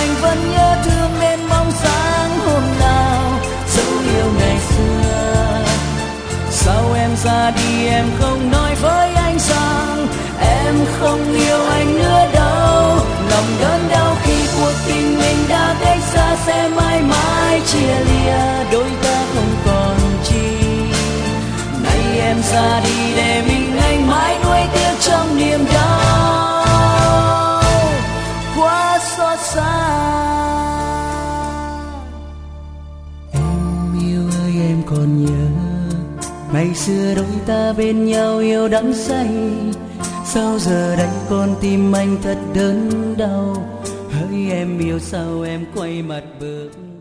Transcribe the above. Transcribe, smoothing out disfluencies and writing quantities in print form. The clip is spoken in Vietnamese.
anh vẫn nhớ thương nên mong sáng hôm nào dấu yêu ngày xưa. Sao em ra đi em không nói với anh rằng em không yêu anh nữa đâu. Lòng đớn đau khi cuộc tình mình đã cách xa sẽ mãi mãi chia lìa, đôi ta không còn chi. Nay em ra đi để mình anh mãi nuối tiếc trong niềm đau quá xót xa. Em yêu ơi em còn nhớ ngày xưa đôi ta bên nhau yêu đắm say. Sao giờ đây con tim anh thật đớn đau, hỡi em yêu sao em quay mặt bước